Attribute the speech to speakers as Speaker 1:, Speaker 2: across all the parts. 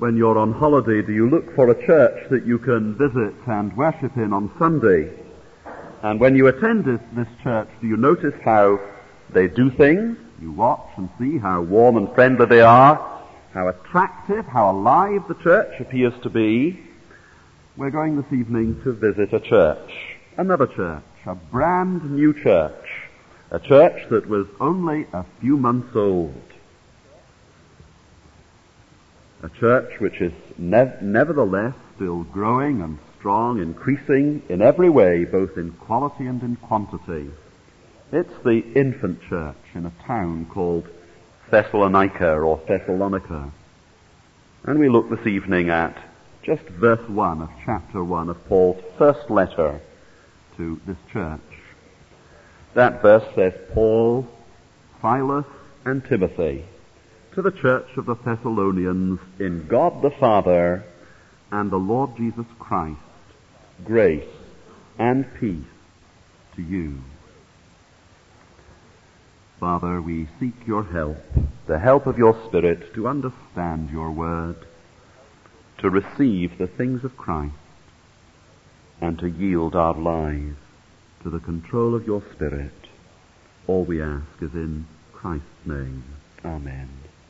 Speaker 1: when you're on holiday, do you look for a church that you can visit and worship in on Sunday? And when you attend this church, do you notice how they do things? You watch and see how warm and friendly they are, how attractive, how alive the church appears to be. We're going this evening to visit a church, another church, a brand new church, a church that was only a few months old. A church which is nevertheless still growing and strong, increasing in every way, both in quality and in quantity. It's the infant church in a town called Thessalonica or Thessalonica. And we look this evening at just verse 1 of chapter 1 of Paul's first letter to this church. That verse says, Paul, Silas, and Timothy, to the church of the Thessalonians in God the Father and the Lord Jesus Christ, grace and peace to you. Father, we seek your help, the help of your Spirit to understand your word, to receive the things of Christ, and to yield our lives to the control of your Spirit. All we ask is in Christ's name. Amen.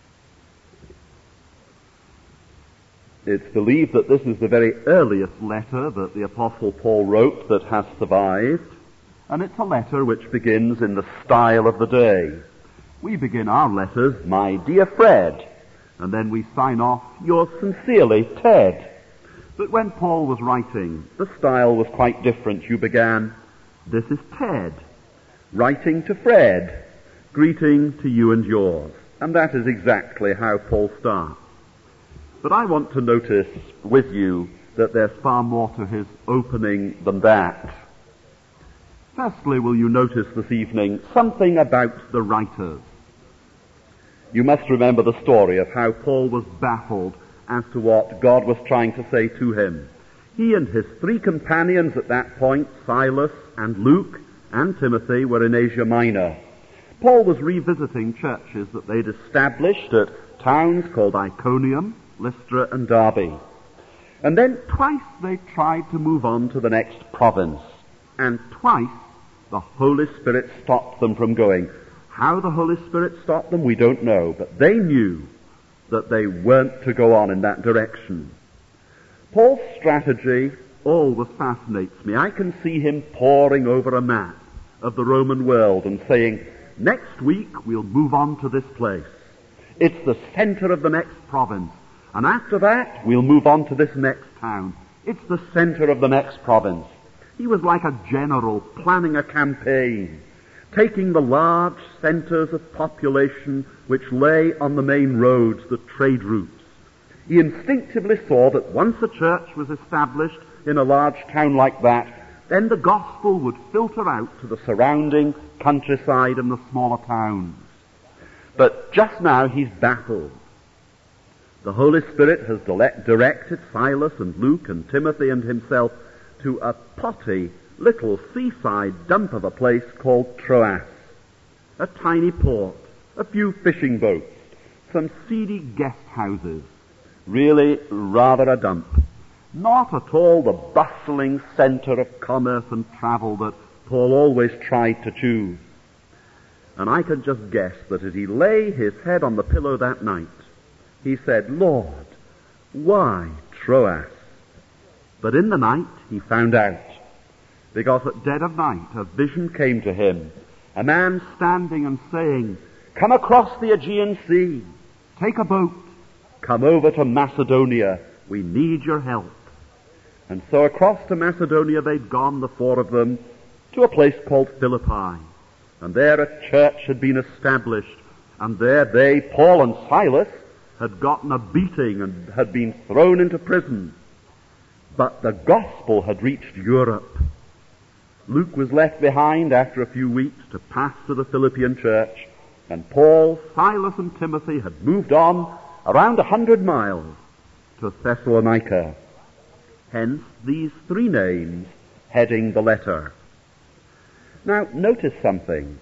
Speaker 1: It's believed that this is the very earliest letter that the Apostle Paul wrote that has survived, and it's a letter which begins in the style of the day. We begin our letters, my dear Fred, and then we sign off, yours sincerely, Ted. But when Paul was writing, the style was quite different. You began, this is Ted, writing to Fred, greeting to you and yours. And that is exactly how Paul starts. But I want to notice with you that there's far more to his opening than that. Firstly, will you notice this evening something about the writers? You must remember the story of how Paul was baffled as to what God was trying to say to him. He and his three companions at that point, Silas and Luke and Timothy, were in Asia Minor. Paul was revisiting churches that they'd established at towns called Iconium, Lystra, and Derbe. And then twice they tried to move on to the next province. And twice the Holy Spirit stopped them from going. How the Holy Spirit stopped them, we don't know. But they knew that they weren't to go on in that direction. Paul's strategy always fascinates me. I can see him poring over a map of the Roman world and saying, next week we'll move on to this place. It's the center of the next province. And after that, we'll move on to this next town. It's the center of the next province. He was like a general planning a campaign, taking the large centers of population which lay on the main roads, the trade routes. He instinctively saw that once a church was established in a large town like that, then the gospel would filter out to the surrounding countryside and the smaller towns. But just now he's baffled. The Holy Spirit has directed Silas and Luke and Timothy and himself to a potty little seaside dump of a place called Troas. A tiny port, a few fishing boats, some seedy guest houses. Really rather a dump. Not at all the bustling center of commerce and travel that Paul always tried to choose. And I can just guess that as he lay his head on the pillow that night, he said, Lord, why Troas? But in the night he found out, because at dead of night a vision came to him, a man standing and saying, come across the Aegean Sea, take a boat, come over to Macedonia, we need your help. And so across to Macedonia they'd gone, the four of them, to a place called Philippi. And there a church had been established, and there they, Paul and Silas, had gotten a beating and had been thrown into prison. But the gospel had reached Europe. Luke was left behind after a few weeks to pastor the Philippian church, and Paul, Silas, and Timothy had moved on around 100 miles to Thessalonica. Hence these three names heading the letter. Now notice something.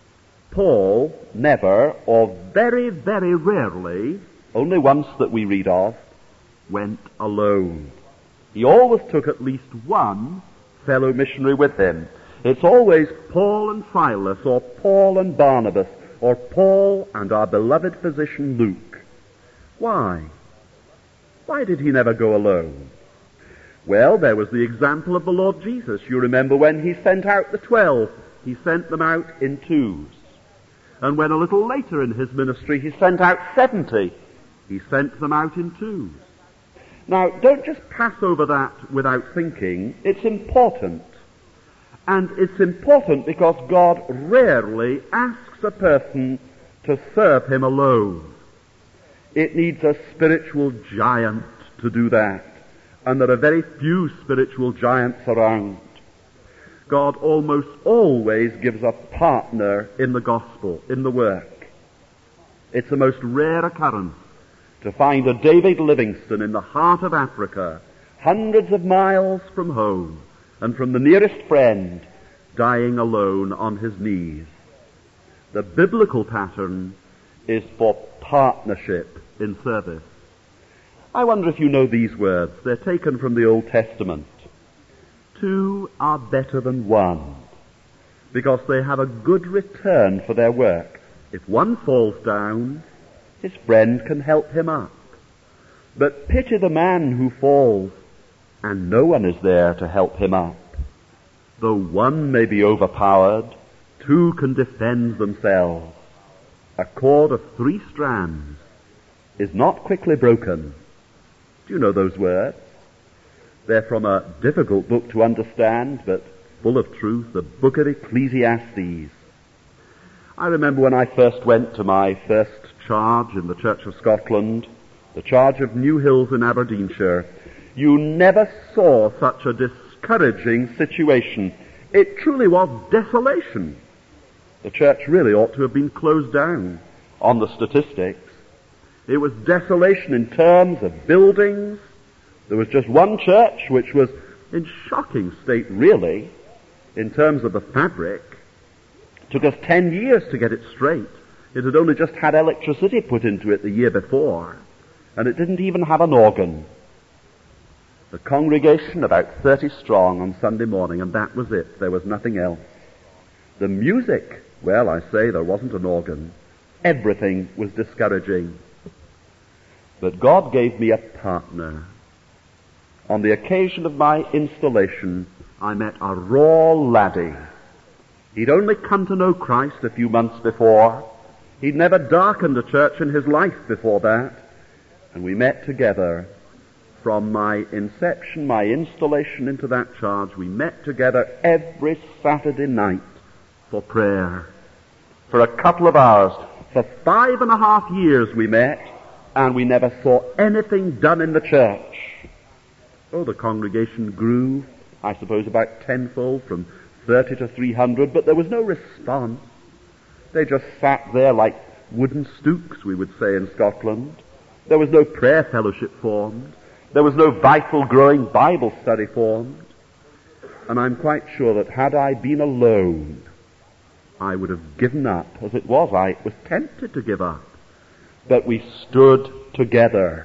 Speaker 1: Paul never, or very, very rarely, only once that we read of, went alone. He always took at least one fellow missionary with him. It's always Paul and Silas, or Paul and Barnabas, or Paul and our beloved physician Luke. Why? Why did he never go alone? Well, there was the example of the Lord Jesus. You remember when he sent out the 12, he sent them out in twos. And when a little later in his ministry he sent out 70, he sent them out in twos. Now, don't just pass over that without thinking. It's important. And it's important because God rarely asks a person to serve him alone. It needs a spiritual giant to do that. And there are very few spiritual giants around. God almost always gives a partner in the gospel, in the work. It's a most rare occurrence to find a David Livingstone in the heart of Africa, hundreds of miles from home, and from the nearest friend, dying alone on his knees. The biblical pattern is for partnership in service. I wonder if you know these words. They're taken from the Old Testament. Two are better than one, because they have a good return for their work. If one falls down, his friend can help him up. But pity the man who falls, and no one is there to help him up. Though one may be overpowered, two can defend themselves. A cord of 3 strands is not quickly broken. Do you know those words? They're from a difficult book to understand, but full of truth, the book of Ecclesiastes. I remember when I first went to my first charge in the Church of Scotland, the charge of New Hills in Aberdeenshire. You never saw such a discouraging situation. It truly was desolation. The church really ought to have been closed down on the statistics. It was desolation in terms of buildings. There was just one church which was in shocking state, really, in terms of the fabric. It took us 10 years to get it straight. It had only just had electricity put into it the year before, and it didn't even have an organ. The congregation about 30 strong on Sunday morning, and that was it. There was nothing else. The music, well, I say there wasn't an organ. Everything was discouraging. But God gave me a partner. On the occasion of my installation, I met a raw laddie. He'd only come to know Christ a few months before. He'd never darkened a church in his life before that. And we met together. From my inception, my installation into that charge, we met together every Saturday night for prayer. For a couple of hours. For 5.5 years we met, and we never saw anything done in the church. Oh, the congregation grew, I suppose about tenfold, from 30 to 300, but there was no response. They just sat there like wooden stooks, we would say in Scotland. There was no prayer fellowship formed. There was no vital, growing Bible study formed. And I'm quite sure that had I been alone, I would have given up. As it was, I was tempted to give up. But we stood together.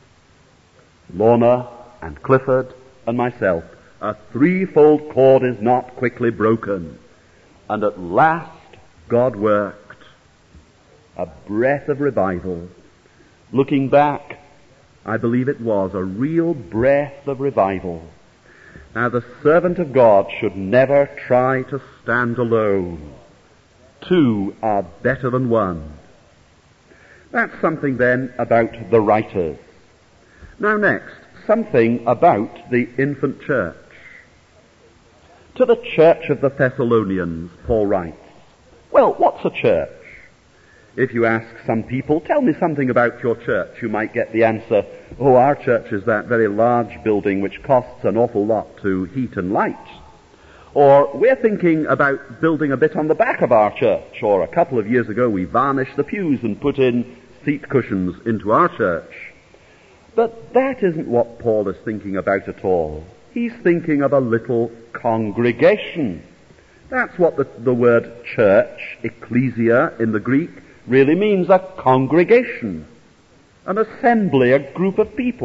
Speaker 1: Lorna and Clifford and myself. A threefold cord is not quickly broken. And at last, God worked. A breath of revival. Looking back, I believe it was a real breath of revival. Now, the servant of God should never try to stand alone. Two are better than one. That's something then about the writers. Now next, something about the infant church. To the church of the Thessalonians, Paul writes, well, what's a church? If you ask some people, tell me something about your church, you might get the answer, oh, our church is that very large building which costs an awful lot to heat and light. Or we're thinking about building a bit on the back of our church. Or a couple of years ago we varnished the pews and put in seat cushions into our church. But that isn't what Paul is thinking about at all. He's thinking of a little congregation. That's what the word church, ecclesia in the Greek, really means, a congregation. An assembly, a group of people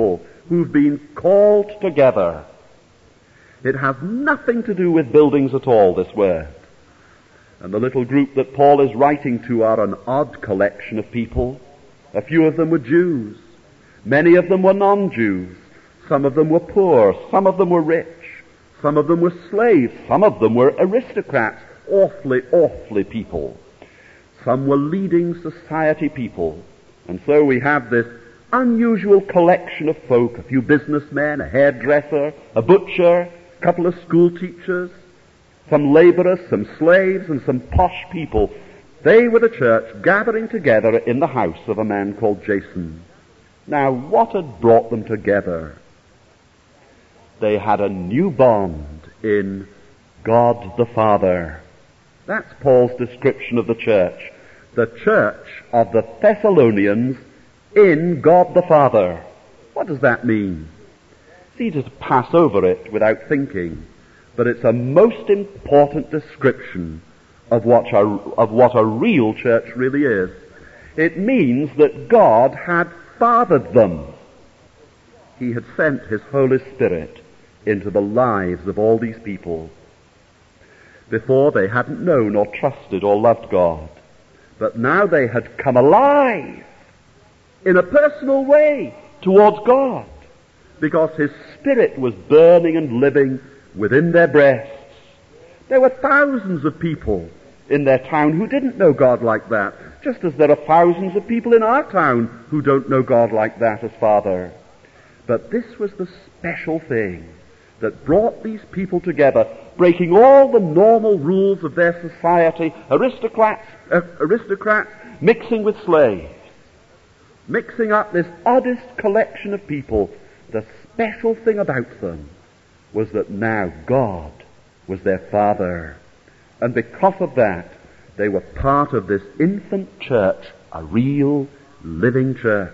Speaker 1: who've been called together. It has nothing to do with buildings at all, this word. And the little group that Paul is writing to are an odd collection of people. A few of them were Jews. Many of them were non-Jews. Some of them were poor. Some of them were rich. Some of them were slaves. Some of them were aristocrats. Awfully people. Some were leading society people. And so we have this unusual collection of folk, a few businessmen, a hairdresser, a butcher, a couple of school teachers, some laborers, some slaves, and some posh people. They were the church gathering together in the house of a man called Jason. Now, what had brought them together? They had a new bond in God the Father. That's Paul's description of the church. The church of the Thessalonians in God the Father. What does that mean? It's easy to pass over it without thinking, but it's a most important description of what a real church really is. It means that God had fathered them. He had sent His Holy Spirit into the lives of all these people. Before, they hadn't known or trusted or loved God. But now they had come alive in a personal way towards God, because His Spirit was burning and living within their breasts. There were thousands of people in their town who didn't know God like that, just as there are thousands of people in our town who don't know God like that as Father. But this was the special thing that brought these people together, breaking all the normal rules of their society, aristocrats mixing with slaves, mixing up this oddest collection of people. The special thing about them was that now God was their Father. And because of that, they were part of this infant church, a real living church.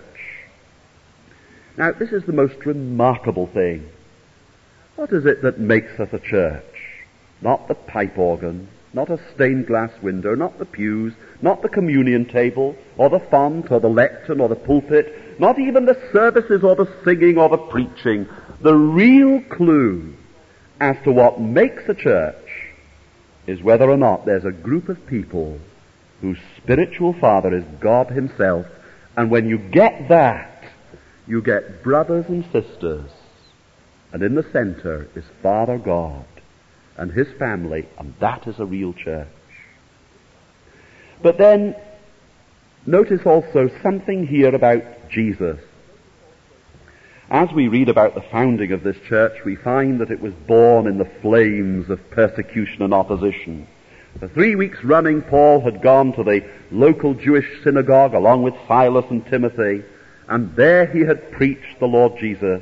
Speaker 1: Now, this is the most remarkable thing. What is it that makes us a church? Not the pipe organ, not a stained glass window, not the pews, not the communion table, or the font, or the lectern, or the pulpit, not even the services, or the singing, or the preaching. The real clue as to what makes a church is whether or not there's a group of people whose spiritual father is God Himself. And when you get that, you get brothers and sisters. And in the center is Father God and His family, and that is a real church. But then, notice also something here about Jesus. As we read about the founding of this church, we find that it was born in the flames of persecution and opposition. For 3 weeks running, Paul had gone to the local Jewish synagogue along with Silas and Timothy, and there he had preached the Lord Jesus.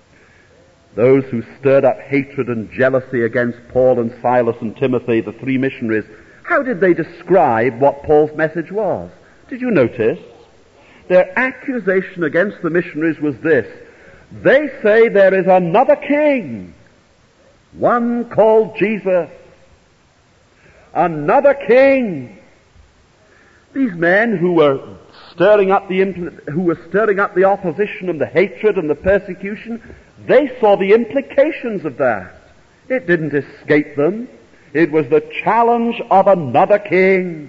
Speaker 1: Those who stirred up hatred and jealousy against Paul and Silas and Timothy, the three missionaries, how did they describe what Paul's message was? Did you notice? Their accusation against the missionaries was this: they say there is another king, one called Jesus. Another king. These men who were stirring up the opposition and the hatred and the persecution, they saw the implications of that. It didn't escape them. It was the challenge of another king.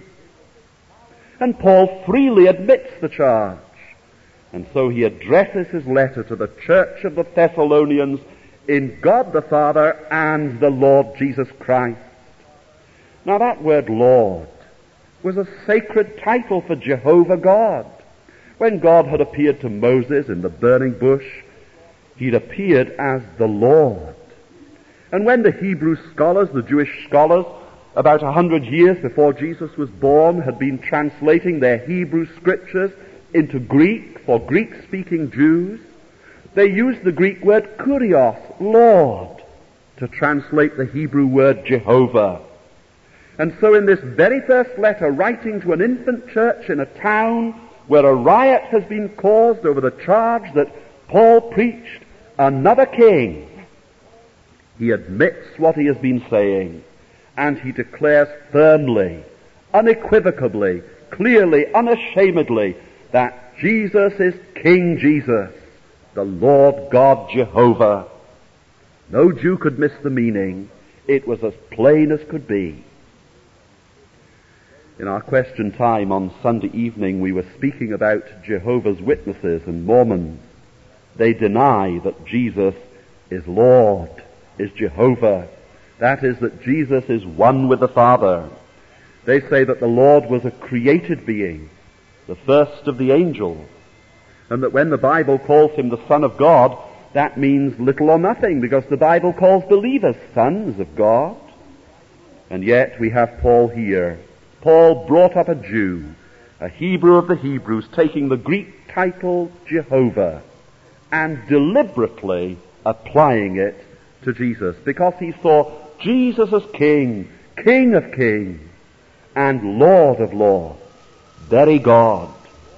Speaker 1: And Paul freely admits the charge. And so he addresses his letter to the church of the Thessalonians in God the Father and the Lord Jesus Christ. Now that word Lord was a sacred title for Jehovah God. When God had appeared to Moses in the burning bush, He'd appeared as the Lord. And when the Hebrew scholars, the Jewish scholars, about 100 years before Jesus was born, had been translating their Hebrew scriptures into Greek for Greek-speaking Jews, they used the Greek word kurios, Lord, to translate the Hebrew word Jehovah. And so in this very first letter, writing to an infant church in a town where a riot has been caused over the charge that Paul preached another king, he admits what he has been saying, and he declares firmly, unequivocally, clearly, unashamedly, that Jesus is King Jesus, the Lord God Jehovah. No Jew could miss the meaning. It was as plain as could be. In our question time on Sunday evening, we were speaking about Jehovah's Witnesses and Mormons. They deny that Jesus is Lord, is Jehovah. That is, that Jesus is one with the Father. They say that the Lord was a created being, the first of the angels, and that when the Bible calls him the Son of God, that means little or nothing, because the Bible calls believers sons of God. And yet we have Paul here. Paul brought up a Jew, a Hebrew of the Hebrews, taking the Greek title Jehovah and deliberately applying it to Jesus, because he saw Jesus as King, King of kings, and Lord of lords, very God.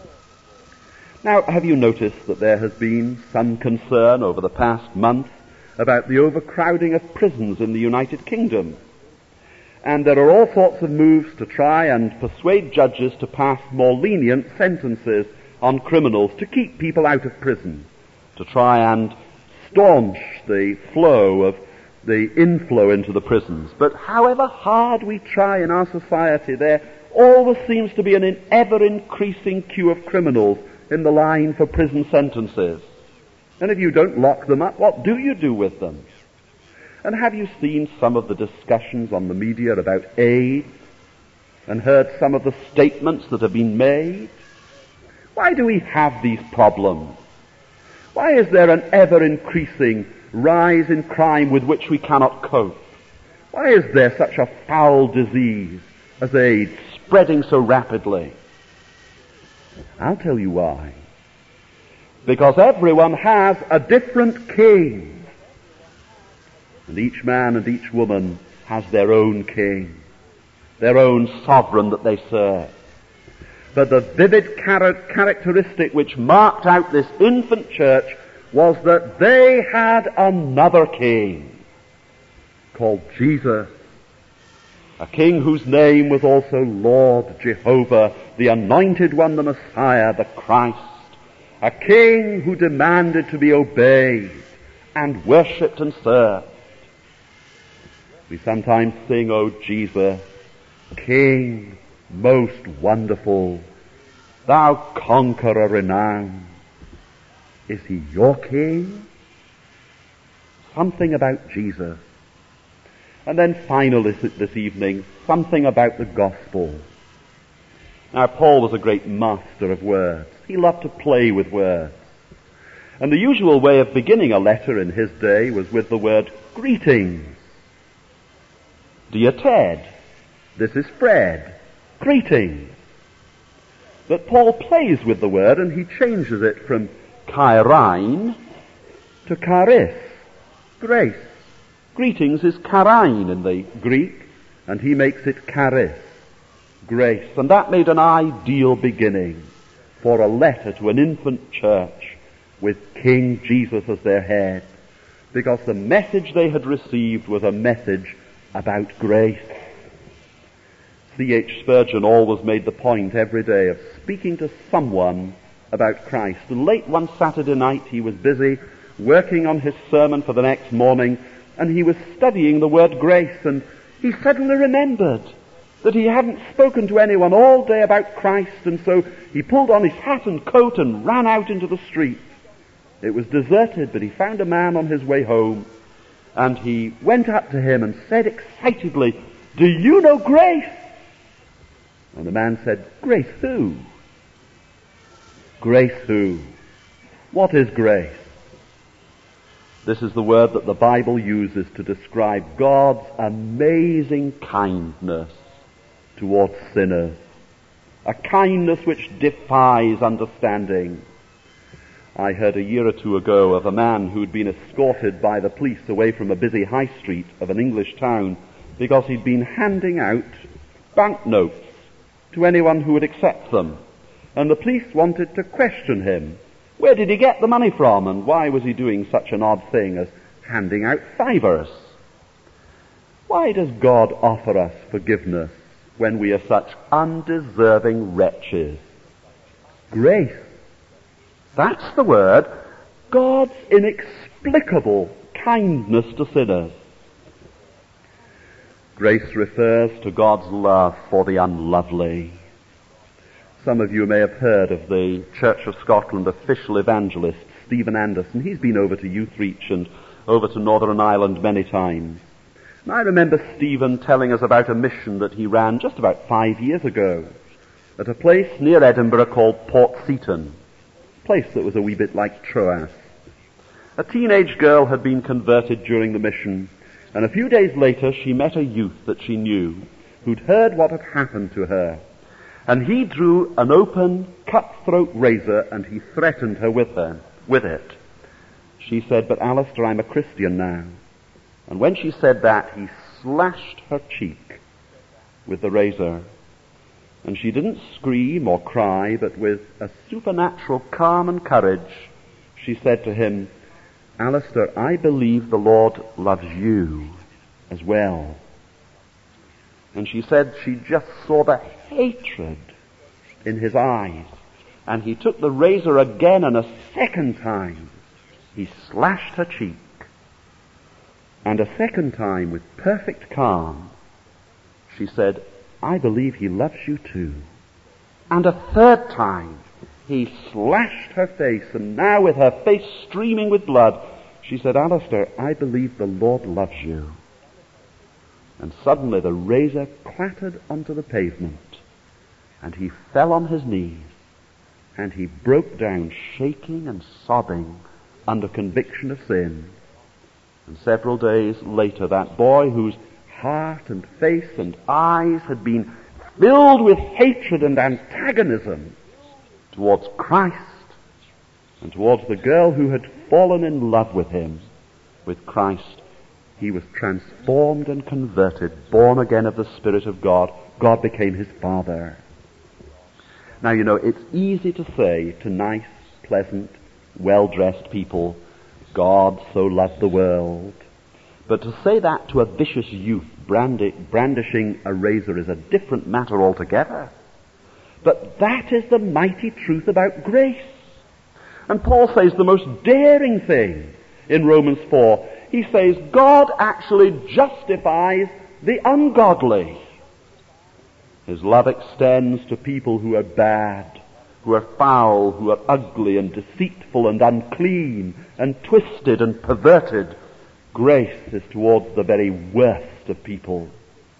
Speaker 1: Now, have you noticed that there has been some concern over the past month about the overcrowding of prisons in the United Kingdom? And there are all sorts of moves to try and persuade judges to pass more lenient sentences on criminals to keep people out of prison, to try and staunch the flow of the inflow into the prisons. But however hard we try in our society, there always seems to be an ever-increasing queue of criminals in the line for prison sentences. And if you don't lock them up, what do you do with them? And have you seen some of the discussions on the media about AIDS and heard some of the statements that have been made? Why do we have these problems? Why is there an ever-increasing rise in crime with which we cannot cope? Why is there such a foul disease as AIDS spreading so rapidly? I'll tell you why. Because everyone has a different king. And each man and each woman has their own king, their own sovereign that they serve. But the vivid characteristic which marked out this infant church was that they had another king called Jesus, a king whose name was also Lord Jehovah, the Anointed One, the Messiah, the Christ, a king who demanded to be obeyed and worshipped and served. We sometimes sing, "O Jesus, King most wonderful, thou conqueror renowned." Is he your king? Something about Jesus. And then finally this evening, something about the gospel. Now, Paul was a great master of words. He loved to play with words. And the usual way of beginning a letter in his day was with the word greetings. Dear Ted, this is Fred. Greetings. But Paul plays with the word and he changes it from chairine to charis, grace. Greetings is chairine in the Greek, and he makes it charis, grace. And that made an ideal beginning for a letter to an infant church with King Jesus as their head, because the message they had received was a message about grace. C.H. Spurgeon always made the point every day of speaking to someone about Christ. And late one Saturday night he was busy working on his sermon for the next morning, and he was studying the word grace, and he suddenly remembered that he hadn't spoken to anyone all day about Christ, and so he pulled on his hat and coat and ran out into the street. It was deserted, but he found a man on his way home, and he went up to him and said excitedly, "Do you know grace?" And the man said, "Grace who?" Grace who? What is grace? This is the word that the Bible uses to describe God's amazing kindness towards sinners. A kindness which defies understanding. I heard a year or two ago of a man who'd been escorted by the police away from a busy high street of an English town because he'd been handing out banknotes to anyone who would accept them. And the police wanted to question him. Where did he get the money from, and why was he doing such an odd thing as handing out fivers? Why does God offer us forgiveness when we are such undeserving wretches? Grace. That's the word. God's inexplicable kindness to sinners. Grace refers to God's love for the unlovely. Some of you may have heard of the Church of Scotland official evangelist, Stephen Anderson. He's been over to Youth Reach and over to Northern Ireland many times. And I remember Stephen telling us about a mission that he ran just about 5 years ago at a place near Edinburgh called Port Seaton, a place that was a wee bit like Troas. A teenage girl had been converted during the mission, and a few days later she met a youth that she knew who'd heard what had happened to her. And he drew an open, cutthroat razor and he threatened her with it. She said, "But Alistair, I'm a Christian now." And when she said that, he slashed her cheek with the razor. And she didn't scream or cry, but with a supernatural calm and courage, she said to him, "Alistair, I believe the Lord loves you as well." And she said she just saw the hatred in his eyes. And he took the razor again, and a second time he slashed her cheek. And a second time, with perfect calm, she said, "I believe he loves you too." And a third time he slashed her face, and now with her face streaming with blood, she said, "Alistair, I believe the Lord loves you." And suddenly the razor clattered onto the pavement, and he fell on his knees, and he broke down shaking and sobbing under conviction of sin. And several days later, that boy whose heart and face and eyes had been filled with hatred and antagonism towards Christ and towards the girl who had fallen in love with him, with Christ, he was transformed and converted, born again of the Spirit of God. God became his father. Now, you know, it's easy to say to nice, pleasant, well-dressed people, "God so loved the world." But to say that to a vicious youth brandishing a razor is a different matter altogether. But that is the mighty truth about grace. And Paul says the most daring thing in Romans 4. He says God actually justifies the ungodly. His love extends to people who are bad, who are foul, who are ugly and deceitful and unclean and twisted and perverted. Grace is towards the very worst of people.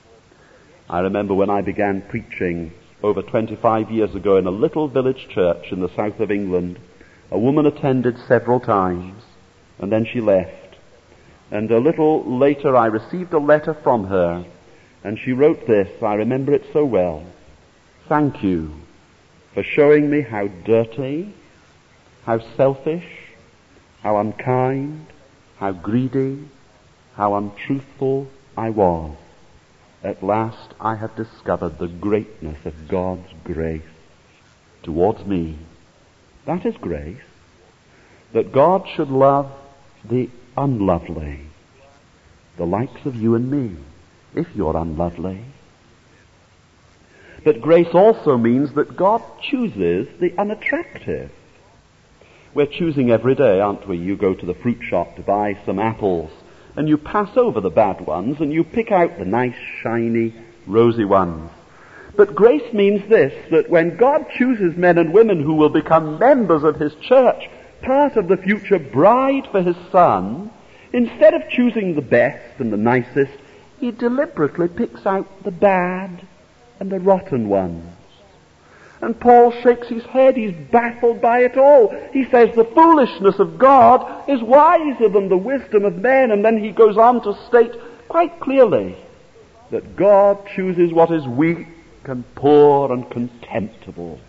Speaker 1: I remember when I began preaching over 25 years ago in a little village church in the south of England. A woman attended several times, and then she left. And a little later I received a letter from her, and she wrote this. I remember it so well. "Thank you for showing me how dirty, how selfish, how unkind, how greedy, how untruthful I was. At last I have discovered the greatness of God's grace towards me." That is grace. That God should love the unlovely, the likes of you and me, if you're unlovely. But grace also means that God chooses the unattractive. We're choosing every day, aren't we? You go to the fruit shop to buy some apples, and you pass over the bad ones, and you pick out the nice, shiny, rosy ones. But grace means this, that when God chooses men and women who will become members of his church, part of the future bride for his Son, instead of choosing the best and the nicest, he deliberately picks out the bad and the rotten ones. And Paul shakes his head. He's baffled by it all. He says the foolishness of God is wiser than the wisdom of men. And then he goes on to state quite clearly that God chooses what is weak and poor and contemptible.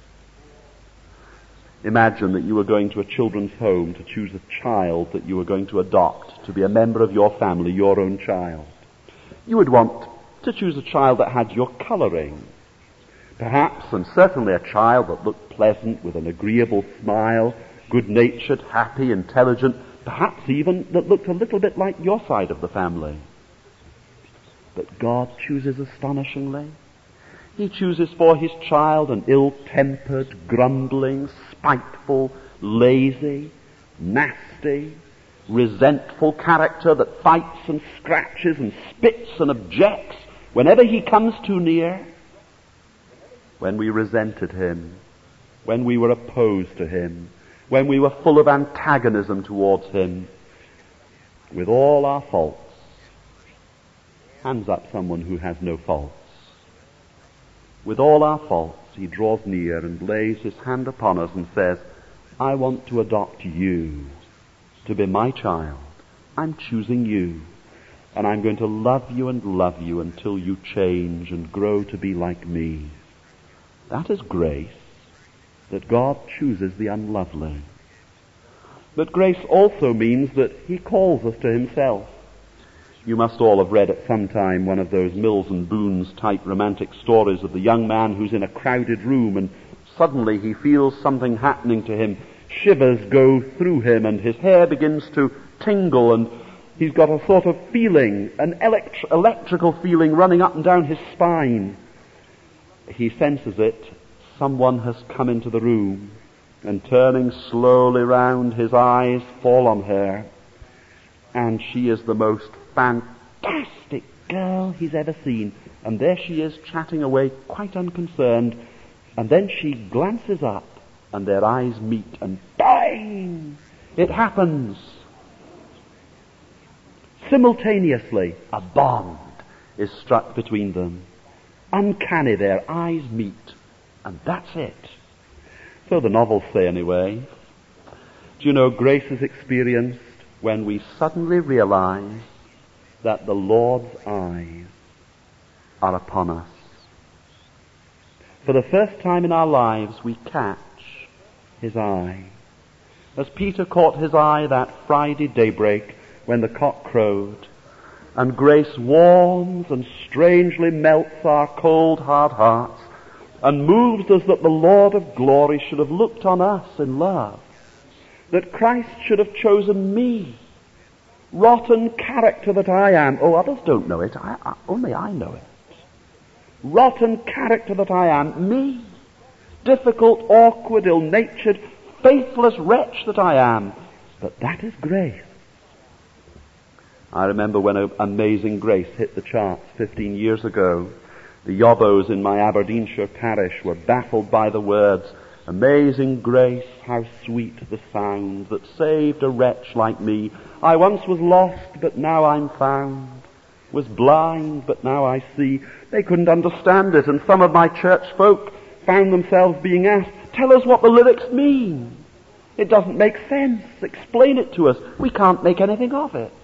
Speaker 1: Imagine that you were going to a children's home to choose a child that you were going to adopt to be a member of your family, your own child. You would want to choose a child that had your coloring. Perhaps, and certainly, a child that looked pleasant with an agreeable smile, good-natured, happy, intelligent, perhaps even that looked a little bit like your side of the family. But God chooses astonishingly. He chooses for his child an ill-tempered, grumbling, spiteful, lazy, nasty, resentful character that fights and scratches and spits and objects whenever he comes too near, when we resented him, when we were opposed to him, when we were full of antagonism towards him, with all our faults. Hands up someone who has no faults. With all our faults, he draws near and lays his hand upon us and says, I want to adopt you to be my child. I'm choosing you, and I'm going to love you until you change and grow to be like me. That is grace, that God chooses the unlovely. But grace also means that he calls us to himself. You must all have read at some time one of those Mills and Boons type romantic stories of the young man who's in a crowded room and suddenly he feels something happening to him. Shivers go through him and his hair begins to tingle and he's got a sort of feeling, an electrical feeling running up and down his spine. He senses it. Someone has come into the room, and turning slowly round, his eyes fall on her, and she is the most fantastic girl he's ever seen. And there she is chatting away quite unconcerned, and then she glances up, and their eyes meet, and bang! It happens. Simultaneously, a bond is struck between them. Uncanny, their eyes meet, and that's it. So the novels say anyway. Do you know, grace is experienced when we suddenly realize that the Lord's eyes are upon us. For the first time in our lives, we catch his eye. As Peter caught his eye that Friday daybreak when the cock crowed, and grace warms and strangely melts our cold, hard hearts and moves us that the Lord of glory should have looked on us in love, that Christ should have chosen me, rotten character that I am. Oh, others don't know it. Only I know it. Rotten character that I am, me, difficult, awkward, ill-natured, faithless wretch that I am. But that is grace. I remember when Amazing Grace hit the charts 15 years ago, the yobbos in my Aberdeenshire parish were baffled by the words, Amazing grace, how sweet the sound that saved a wretch like me. I once was lost, but now I'm found. Was blind, but now I see. They couldn't understand it, and some of my church folk found themselves being asked, tell us what the lyrics mean. It doesn't make sense. Explain it to us. We can't make anything of it.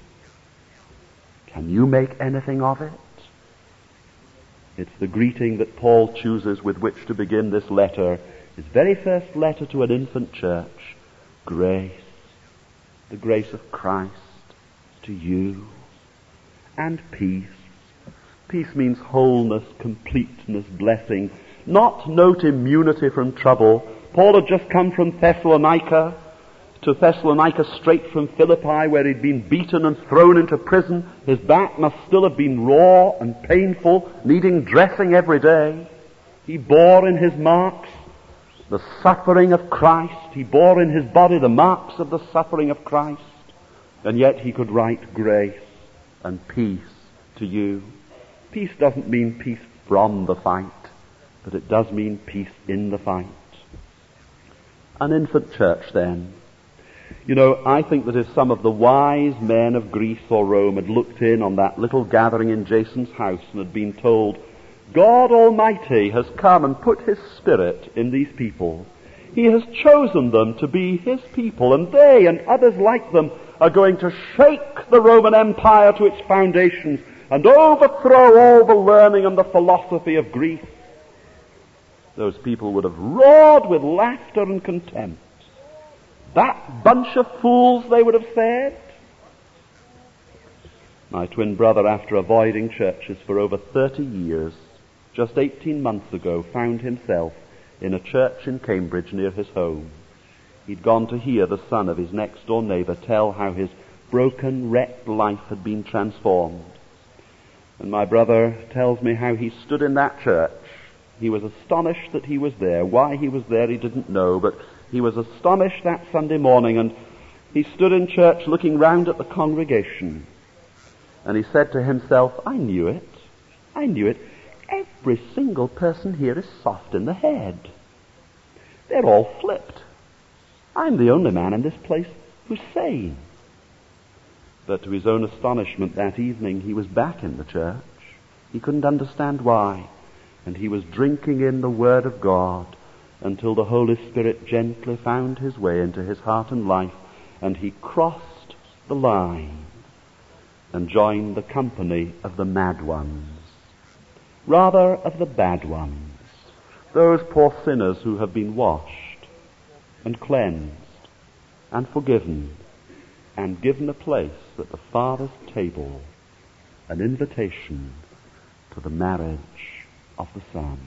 Speaker 1: Can you make anything of it? It's the greeting that Paul chooses with which to begin this letter, his very first letter to an infant church. Grace, the grace of Christ to you, and peace. Peace means wholeness, completeness, blessing. Not note immunity from trouble. Paul had just come from Thessalonica straight from Philippi, where he'd been beaten and thrown into prison. His back must still have been raw and painful, needing dressing every day. He bore in his marks the suffering of Christ. He bore in his body the marks of the suffering of Christ. And yet he could write grace and peace to you. Peace doesn't mean peace from the fight, but it does mean peace in the fight. An infant church then. You know, I think that if some of the wise men of Greece or Rome had looked in on that little gathering in Jason's house and had been told, God Almighty has come and put his Spirit in these people. He has chosen them to be his people, and they and others like them are going to shake the Roman Empire to its foundations and overthrow all the learning and the philosophy of Greece. Those people would have roared with laughter and contempt. That bunch of fools, they would have said. My twin brother, after avoiding churches for over 30 years, just 18 months ago found himself in a church in Cambridge near his home. He'd gone to hear the son of his next-door neighbour tell how his broken, wrecked life had been transformed. And my brother tells me how he stood in that church. He was astonished that he was there. Why he was there he didn't know, but He was astonished that Sunday morning, and he stood in church looking round at the congregation, and he said to himself, I knew it. Every single person here is soft in the head. They're all flipped. I'm the only man in this place who's sane. But to his own astonishment that evening, he was back in the church. He couldn't understand why, and he was drinking in the Word of God until the Holy Spirit gently found his way into his heart and life, and he crossed the line and joined the company of the mad ones, rather of the bad ones, those poor sinners who have been washed and cleansed and forgiven and given a place at the Father's table, an invitation to the marriage of the Son.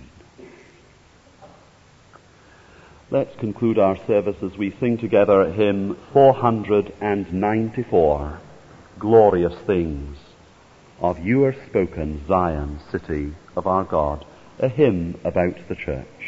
Speaker 1: Let's conclude our service as we sing together hymn 494, Glorious Things. Of you are spoken, Zion, city of our God, a hymn about the church.